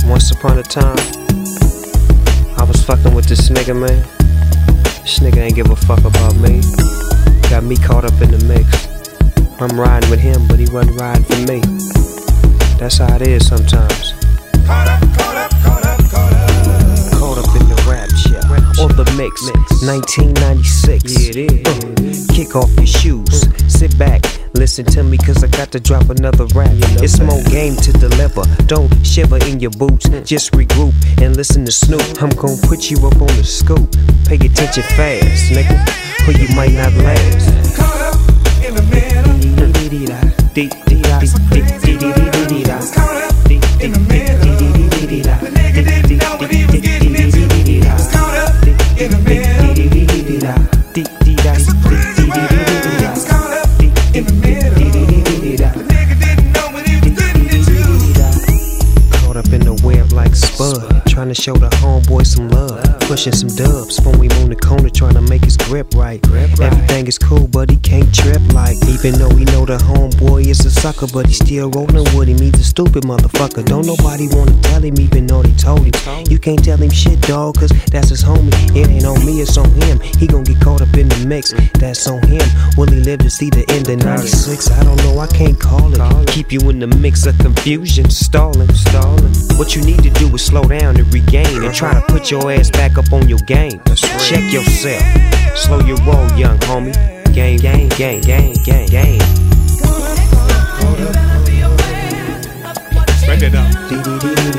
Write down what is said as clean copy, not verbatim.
Once upon a time, I was fucking with this nigga, man. This nigga ain't give a fuck about me. Got me caught up in the mix. I'm riding with him, but he wasn't riding for me. That's how it is sometimes. Caught up in the rap shit. Or the mix. 1996. Yeah, it is. Kick off your shoes. Sit back. Listen to me, cause I got to drop another rap. It's more game to deliver. Don't shiver in your boots. Just regroup and listen to Snoop. I'm gon' put you up on the scoop. Pay attention fast, nigga, or you might not last. Caught up in the middle. Caught up in the middle. The nigga didn't know what he was getting into. Caught up in the middle. It's a crazy world. Caught up in the middle. The nigga didn't know what he was getting into. Caught up in the web like Spud, trying to show the homeboy some love. Pushing some dubs when we move the corner, trying to make his grip right. Everything is cool, but he can't trip like. Even though he know the homeboy is a sucker, but he still rolling with him. He's a stupid motherfucker. Don't nobody wanna tell him, even though they told him. You can't tell him shit, dog, cause that's his homie. It ain't on me, it's on him. He gon' get caught up in the mix, that's on him. Will he live to see the end of 96? I don't know, I can't call it. Keep you in the mix of confusion, stalling. What you need to do is slow down and regain, and try to put your ass back up on your game. Check yourself, slow your roll, young homie. Gang. Break it down.